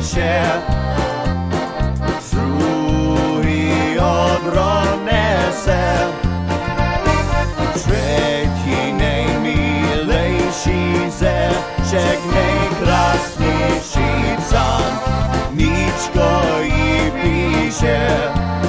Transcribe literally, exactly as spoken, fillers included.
się, druhý odronese. Tretí nejmilejší ze všech nejkrásnější psán, Níčko jí píše.